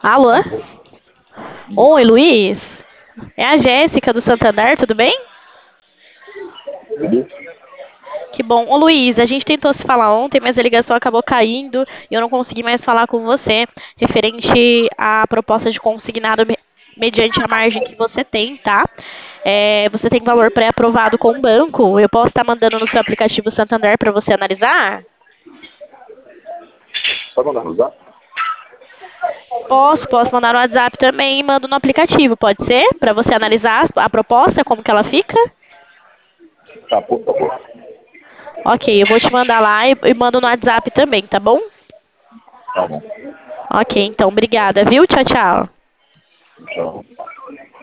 Alô? Oi, Luiz. É a Jéssica do Santander, tudo bem? Tudo? Que bom. Ô, Luiz, a gente tentou se falar ontem, mas a ligação acabou caindo e eu não consegui mais falar com você referente à proposta de consignado mediante a margem que você tem, tá? Você tem valor pré-aprovado com o banco. Eu posso estar mandando no seu aplicativo Santander para você analisar? Pode mandar no zap? Posso mandar no WhatsApp também e mando no aplicativo, pode ser? Para você analisar a proposta, como que ela fica? Tá, por favor. Ok, eu vou te mandar lá e mando no WhatsApp também, tá bom? Tá bom. Ok, então, obrigada, viu? Tchau, tchau. Tchau.